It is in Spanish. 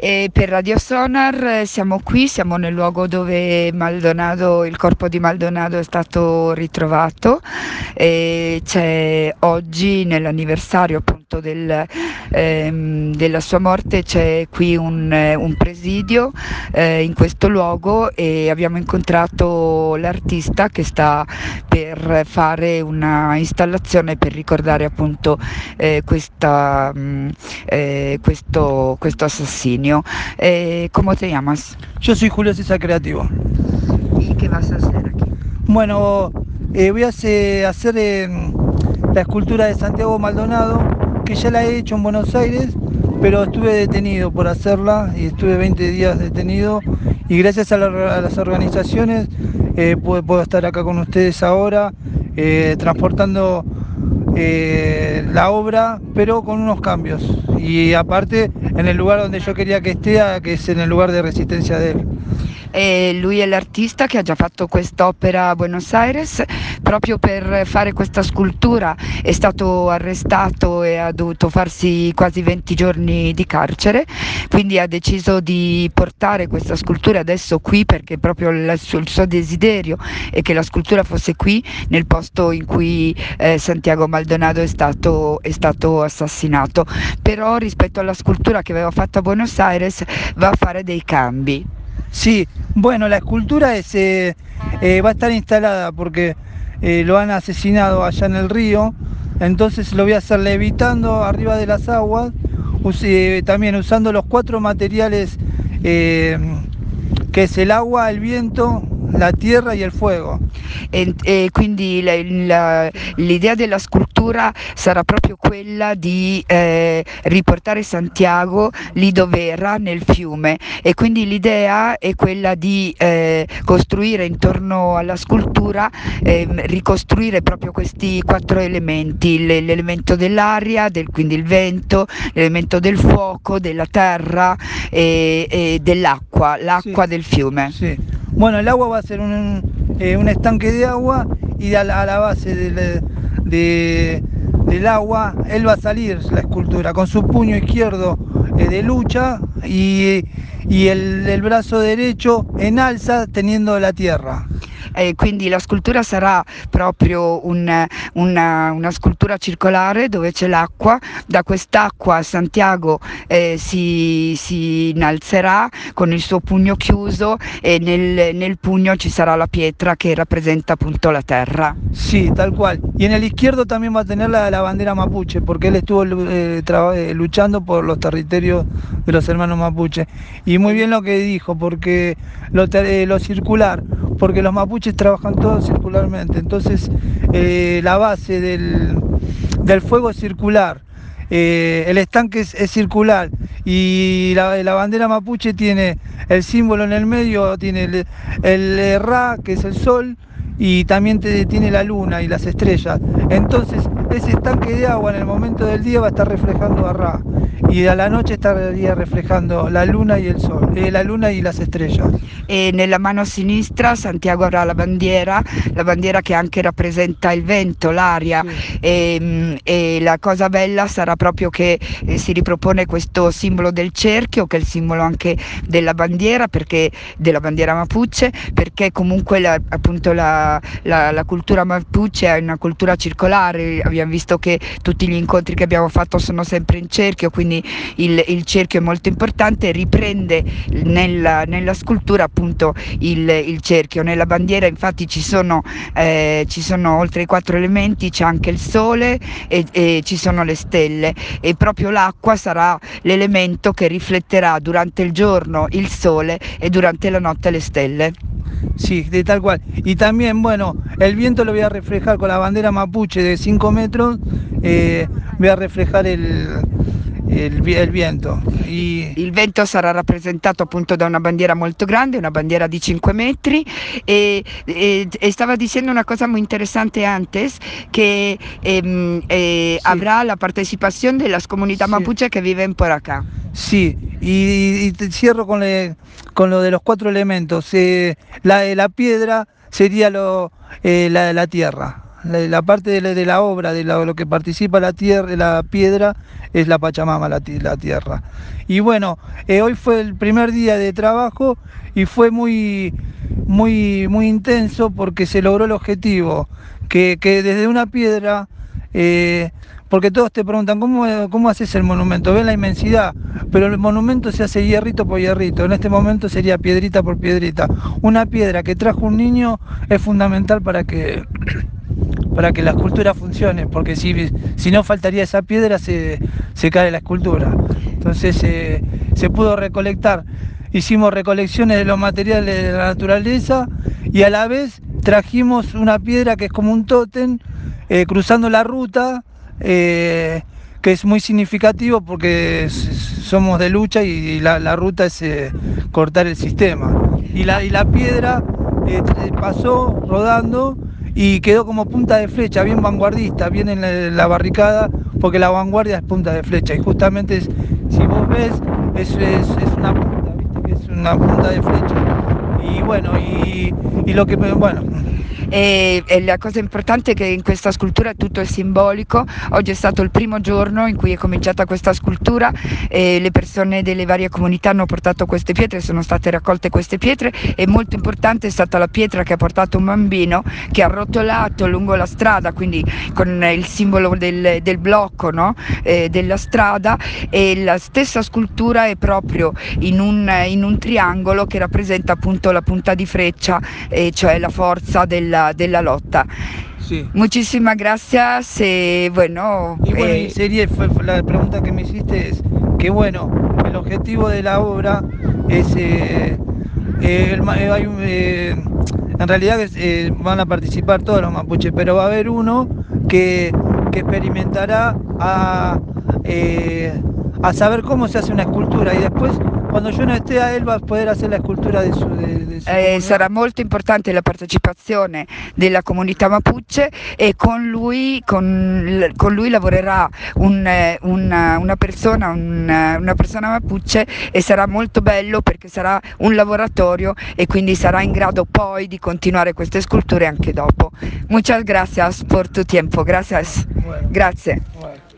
E per Radio Sonar siamo qui, siamo nel luogo dove Maldonado, il corpo di Maldonado è stato ritrovato, e c'è oggi nell'anniversario appunto della sua morte, c'è qui un presidio in questo luogo, e abbiamo incontrato l'artista che sta per fare una installazione per ricordare appunto questo assassinio. ¿Cómo te llamas? Yo soy Julio César Creativo. ¿Y qué vas a hacer aquí? Bueno, voy a hacer la escultura de Santiago Maldonado, que ya la he hecho en Buenos Aires, pero estuve detenido por hacerla y estuve 20 días detenido, y gracias a las organizaciones puedo estar acá con ustedes ahora transportando la obra, pero con unos cambios, y aparte en el lugar donde yo quería que esté, que es en el lugar de resistencia de él. Lui è l'artista che ha già fatto quest'opera a Buenos Aires. Proprio per fare questa scultura è stato arrestato e ha dovuto farsi quasi 20 giorni di carcere, quindi ha deciso di portare questa scultura adesso qui, perché proprio il suo desiderio è che la scultura fosse qui, nel posto in cui Santiago Maldonado è stato assassinato. Però rispetto alla scultura che aveva fatto a Buenos Aires va a fare dei cambi. Sí, bueno, la escultura va a estar instalada porque lo han asesinado allá en el río, entonces lo voy a hacer levitando arriba de las aguas, también usando los 4 materiales que es el agua, el viento, la tierra y el fuego. Quindi l'idea della scultura sarà proprio quella di riportare Santiago lì dove era, nel fiume, e quindi l'idea è quella di costruire intorno alla scultura, ricostruire proprio questi 4 elementi: l'elemento dell'aria, quindi il vento, l'elemento del fuoco, della terra e dell'acqua, l'acqua del fiume. Sí. Bueno, el agua va a ser un estanque de agua, y a la base del agua él va a salir, la escultura, con su puño izquierdo de lucha, y el brazo derecho en alza teniendo la tierra. Quindi la scultura sarà proprio una scultura circolare dove c'è l'acqua. Da quest'acqua Santiago si innalzerà con il suo pugno chiuso, e nel pugno ci sarà la pietra che rappresenta appunto la terra. Sí, tal cual. Y en el izquierdo también va a tener la bandera mapuche, porque él estuvo luchando por los territorios de los hermanos mapuche. Y muy bien lo que dijo, porque lo circular, porque los mapuches trabajan todos circularmente, entonces la base del fuego es circular, el estanque es circular, y la bandera mapuche tiene el símbolo en el medio, tiene el Ra, que es el sol, y también tiene la luna y las estrellas. Entonces ese estanque de agua en el momento del día va a estar reflejando a Ra, y a la noche estaría reflejando la luna y el sol, la luna y las estrellas. E nella mano sinistra Santiago avrà la bandiera che anche rappresenta il vento, l'aria. Sì. E la cosa bella sarà proprio che si ripropone questo simbolo del cerchio, che è il simbolo anche della bandiera mapuche, perché comunque appunto la cultura mapuche è una cultura circolare. Abbiamo visto che tutti gli incontri che abbiamo fatto sono sempre in cerchio, quindi il cerchio è molto importante, riprende nella scultura appunto il cerchio. Nella bandiera infatti ci sono oltre i 4 elementi, c'è anche il sole e ci sono le stelle, e proprio l'acqua sarà l'elemento che rifletterà durante il giorno il sole e durante la notte le stelle. Sí, de tal cual. Y también, bueno, el viento lo voy a reflejar con la bandera mapuche de 5 metros, voy a reflejar il viento. Il vento sarà rappresentato appunto da una bandiera molto grande, una bandiera di 5 metri, e stava dicendo una cosa muy interesante antes, que sí, habrá la participación de las comunidades mapuche que viven por acá. Sí, y cierro con lo de los 4 elementos. La piedra sería la tierra. la parte de la obra, de lo que participa la tierra, la piedra, es la Pachamama, la tierra. Y bueno, hoy fue el primer día de trabajo y fue muy intenso porque se logró el objetivo, que desde una piedra, porque todos te preguntan, ¿cómo haces el monumento? Ven la inmensidad, pero el monumento se hace hierrito por hierrito, en este momento sería piedrita por piedrita. Una piedra que trajo un niño es fundamental para que la escultura funcione, porque si no faltaría esa piedra, se cae la escultura. Entonces se pudo recolectar, hicimos recolecciones de los materiales de la naturaleza y a la vez trajimos una piedra que es como un tótem, cruzando la ruta, que es muy significativo porque somos de lucha y la ruta es cortar el sistema. Y la piedra pasó rodando y quedó como punta de flecha, bien vanguardista, bien en la barricada, porque la vanguardia es punta de flecha y justamente si vos ves es una punta, ¿viste? Que es una punta de flecha. Y bueno, y lo que la cosa importante è che in questa scultura tutto è simbolico. Oggi è stato il primo giorno in cui è cominciata questa scultura, le persone delle varie comunità hanno portato queste pietre, sono state raccolte queste pietre e molto importante è stata la pietra che ha portato un bambino che ha rotolato lungo la strada, quindi con il simbolo del blocco, no? Della strada, e la stessa scultura è proprio in un triangolo che rappresenta appunto la punta di freccia, cioè la forza della lotta. Sí. Muchísimas gracias. Bueno, y sería la pregunta que me hiciste es que bueno, el objetivo de la obra es en realidad van a participar todos los mapuches, pero va a haber uno que experimentará a saber cómo se hace una escultura y después quando io non esté a él va a poter hacer la scultura de su sarà molto importante la partecipazione della comunità Mapuche e con lui lavorerà una persona Mapuche e sarà molto bello perché sarà un laboratorio e quindi sarà in grado poi di continuare queste sculture anche dopo. Muchas gracias por tu tiempo, gracias. Bueno. Grazie. Bueno.